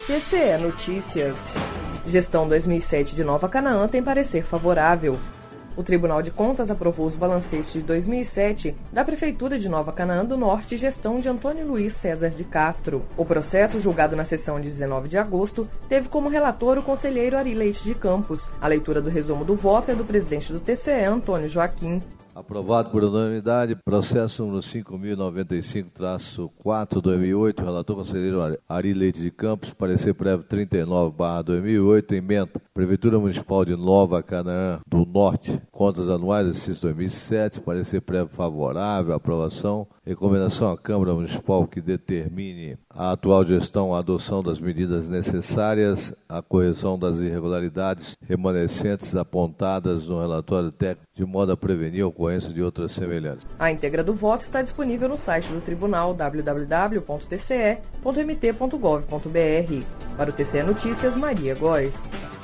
TCE Notícias. Gestão 2007 de Nova Canaã tem parecer favorável. O Tribunal de Contas aprovou os balancetes de 2007 da Prefeitura de Nova Canaã do Norte e gestão de Antônio Luiz César de Castro. O processo, julgado na sessão de 19 de agosto, teve como relator o conselheiro Ari Leite de Campos. A leitura do resumo do voto é do presidente do TCE, Antônio Joaquim. Aprovado por unanimidade, processo número 5.095-4/2008, relator conselheiro Ari Leite de Campos, parecer prévio 39/2008, emenda Prefeitura Municipal de Nova Canaã do Norte, contas anuais, exercício 2007, parecer prévio favorável, aprovação, recomendação à Câmara Municipal que determine a atual gestão, a adoção das medidas necessárias, a correção das irregularidades remanescentes apontadas no relatório técnico, de modo a prevenir a ocorrência de outras semelhantes. A íntegra do voto está disponível no site do Tribunal www.tce.mt.gov.br. Para o TCE Notícias, Maria Góes.